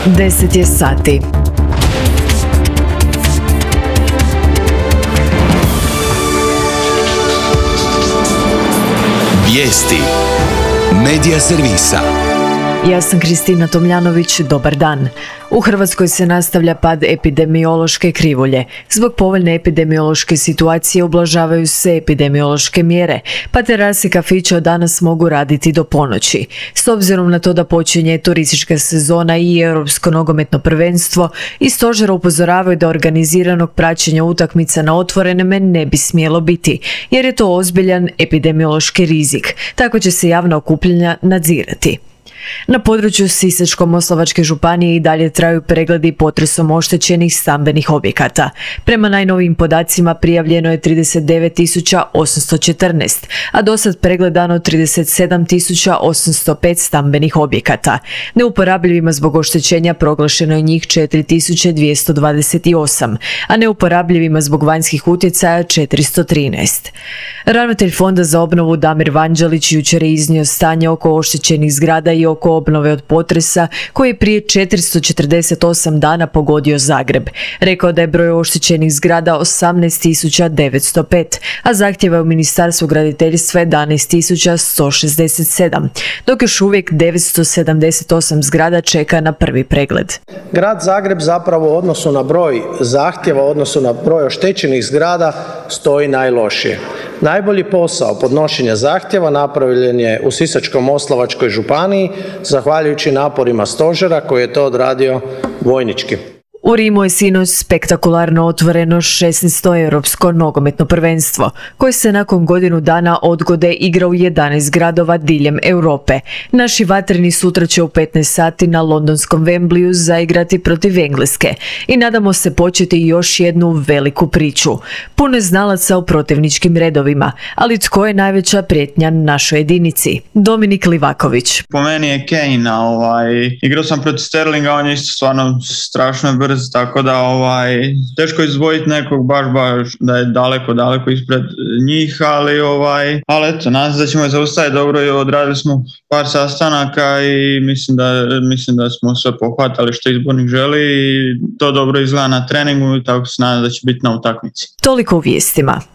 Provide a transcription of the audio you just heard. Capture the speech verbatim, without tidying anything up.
deset je sati. Vijesti Medija servisa. Ja sam Kristina Tomljanović, dobar dan. U Hrvatskoj se nastavlja pad epidemiološke krivulje. Zbog povoljne epidemiološke situacije ublažavaju se epidemiološke mjere, pa terase kafića od danas mogu raditi do ponoći. S obzirom na to da počinje turistička sezona i Europsko nogometno prvenstvo, iz stožera upozoravaju da organiziranog praćenja utakmica na otvorenome ne bi smjelo biti, jer je to ozbiljan epidemiološki rizik. Tako će se javna okupljanja nadzirati. Na području Sisačko-moslavačke županije i dalje traju pregledi potresom oštećenih stambenih objekata. Prema najnovijim podacima prijavljeno je trideset devet tisuća osamsto četrnaest, a dosad pregledano trideset sedam tisuća osamsto pet stambenih objekata. Neuporabljivima zbog oštećenja proglašeno je njih četiri tisuće dvjesto dvadeset osam, a neuporabljivima zbog vanjskih utjecaja četiristo trinaest. Ravnatelj Fonda za obnovu Damir Vanđelić jučer je iznio stanje oko oštećenih zgrada i oko obnove od potresa koji je prije četiristo četrdeset osam dana pogodio Zagreb. Rekao da je broj oštećenih zgrada osamnaest tisuća devetsto pet, a zahtjeva u Ministarstvu graditeljstva jedanaest tisuća sto šezdeset sedam, dok još uvijek devetsto sedamdeset osam zgrada čeka na prvi pregled. Grad Zagreb zapravo u odnosu na broj zahtjeva, u odnosu na broj oštećenih zgrada stoji najlošije. Najbolji posao podnošenja zahtjeva napravljen je u Sisačko-moslavačkoj županiji, zahvaljujući naporima stožera koji je to odradio vojnički. U Rimu je sinoć spektakularno otvoreno šesnaesto Europsko nogometno prvenstvo, koje se nakon godinu dana odgode igra u jedanaest gradova diljem Europe. Naši vatreni sutra će u petnaest sati na londonskom Wembleyu zaigrati protiv Engleske i nadamo se početi još jednu veliku priču. Puno je znalaca u protivničkim redovima, ali tko je najveća prijetnja našoj jedinici? Dominik Livaković. Po meni je Kane, ovaj, igrao sam protiv Sterlinga, on je isto stvarno strašno brzo. Tako da ovaj, teško izdvojiti nekog baš baš da je daleko, daleko ispred njih, ali ovaj, ali eto, nadam se da ćemo zaustaviti dobro i odradili smo par sastanaka i mislim da, mislim da smo sve pohvatali što izbornik želi i to dobro izgleda na treningu, tako se nadam da će biti na utakmici. Toliko u vijestima.